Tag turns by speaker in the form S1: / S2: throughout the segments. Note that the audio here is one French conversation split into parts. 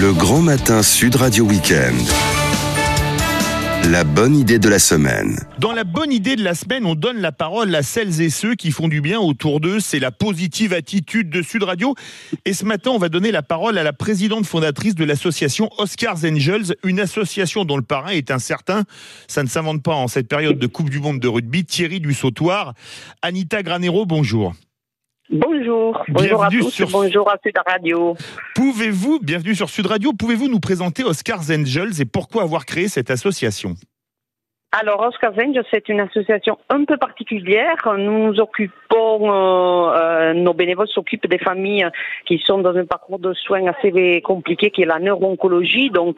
S1: Le Grand Matin Sud Radio Week-end. La bonne idée de la semaine.
S2: Dans la bonne idée de la semaine, on donne la parole à celles et ceux qui font du bien autour d'eux. C'est la positive attitude de Sud Radio. Et ce matin, on va donner la parole à la présidente fondatrice de l'association Oscars Angels, une association dont le parrain est incertain. Ça ne s'invente pas en cette période de Coupe du Monde de rugby. Thierry Dussautoir. Anita Granero, bonjour.
S3: Bonjour à tous, bonjour à Sud Radio.
S2: Bienvenue sur Sud Radio, pouvez-vous nous présenter Oscars Angels et pourquoi avoir créé cette association ?
S3: Alors, Oscars Angels, c'est une association un peu particulière. Nous nous occupons, nos bénévoles s'occupent des familles qui sont dans un parcours de soins assez compliqué, qui est la neuro-oncologie, donc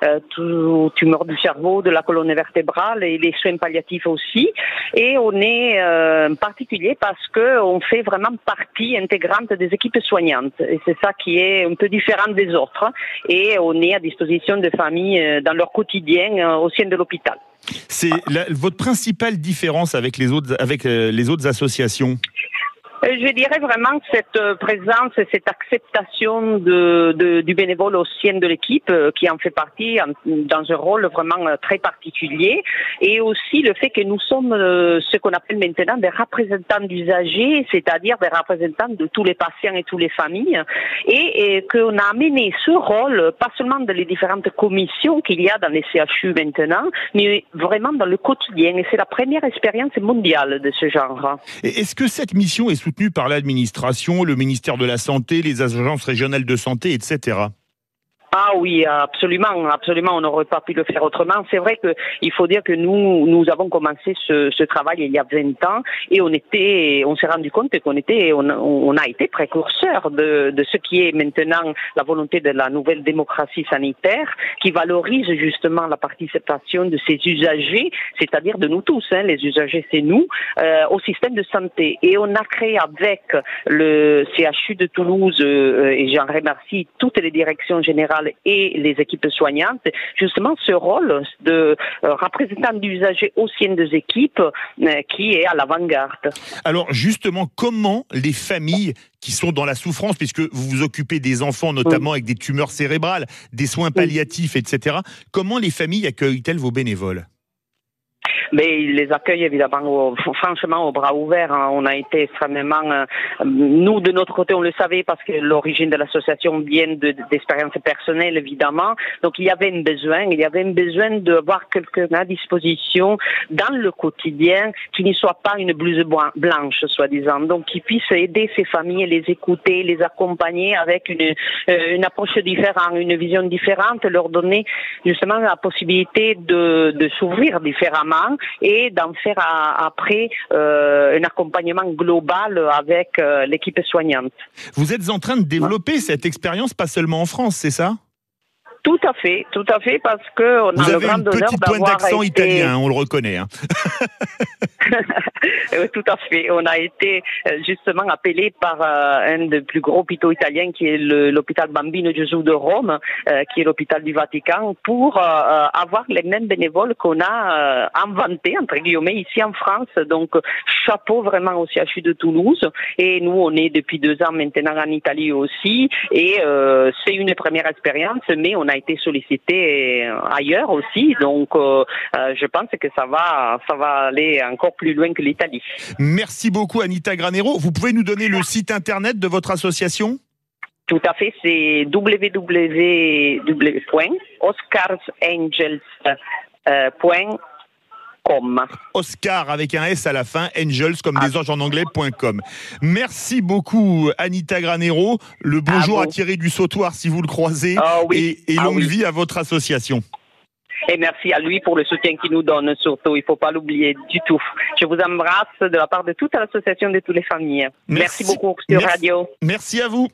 S3: tumeur du cerveau, de la colonne vertébrale et les soins palliatifs aussi. Et on est particulier parce que on fait vraiment partie intégrante des équipes soignantes. Et c'est ça qui est un peu différent des autres. Et on est à disposition des familles dans leur quotidien au sein de l'hôpital.
S2: C'est votre principale différence avec les autres associations ?
S3: Je dirais vraiment cette présence et cette acceptation du bénévole au sein de l'équipe qui en fait partie dans un rôle vraiment très particulier, et aussi le fait que nous sommes ce qu'on appelle maintenant des représentants d'usagers, c'est-à-dire des représentants de tous les patients et toutes les familles, et qu'on a amené ce rôle pas seulement dans les différentes commissions qu'il y a dans les CHU maintenant, mais vraiment dans le quotidien, et c'est la première expérience mondiale de ce genre.
S2: Et est-ce que cette mission est soutenue par l'administration, le ministère de la Santé, les agences régionales de santé, etc.
S3: Ah oui, absolument, on n'aurait pas pu le faire autrement. C'est vrai qu'il faut dire que nous avons commencé ce travail il y a 20 ans et on s'est rendu compte qu'on a été précurseurs de ce qui est maintenant la volonté de la nouvelle démocratie sanitaire qui valorise justement la participation de ces usagers, c'est-à-dire de nous tous, les usagers c'est nous, au système de santé. Et on a créé avec le CHU de Toulouse, et j'en remercie toutes les directions générales et les équipes soignantes, justement ce rôle de représentant d'usagers au sein des équipes qui est à l'avant-garde.
S2: Alors justement, comment les familles qui sont dans la souffrance, puisque vous vous occupez des enfants notamment avec des tumeurs cérébrales, des soins palliatifs, etc., comment les familles accueillent-elles vos bénévoles ?
S3: Mais ils les accueillent évidemment franchement aux bras ouverts. On a été extrêmement... nous, de notre côté, on le savait parce que l'origine de l'association vient d'expériences personnelles, évidemment. Donc, il y avait un besoin d'avoir quelqu'un à disposition dans le quotidien qui ne soit pas une blouse blanche, soi-disant. Donc, qui puisse aider ces familles, les écouter, les accompagner avec une approche différente, une vision différente, leur donner justement la possibilité de s'ouvrir différemment et d'en faire après un accompagnement global avec l'équipe soignante.
S2: Vous êtes en train de développer cette expérience pas seulement en France, c'est ça ?
S3: Tout à fait, parce que on a le grand honneur d'avoir été...
S2: Vous avez une petite pointe d'accent italien, on le reconnaît.
S3: Tout à fait. On a été justement appelé par un des plus gros hôpitaux italiens, qui est l'hôpital Bambino Gesù de Rome, qui est l'hôpital du Vatican, pour avoir les mêmes bénévoles qu'on a inventés, entre guillemets, ici en France. Donc, chapeau vraiment au CHU de Toulouse. Et nous, on est depuis 2 ans maintenant en Italie aussi. Et c'est une première expérience, mais on a été sollicité ailleurs aussi. Donc, je pense que ça va aller encore plus loin que l'Italie.
S2: Merci beaucoup Anita Granero. Vous pouvez nous donner le site internet de votre association ?
S3: Tout à fait, c'est www.oscarsangels.com.
S2: Oscar avec un S à la fin, Angels comme des anges en anglais.com. Merci beaucoup Anita Granero. Le bonjour à Thierry Dussautoir si vous le croisez. Et longue vie à votre association.
S3: Et merci à lui pour le soutien qu'il nous donne surtout. Il ne faut pas l'oublier du tout. Je vous embrasse de la part de toute l'association de toutes les familles. Merci beaucoup sur Radio.
S2: Merci à vous.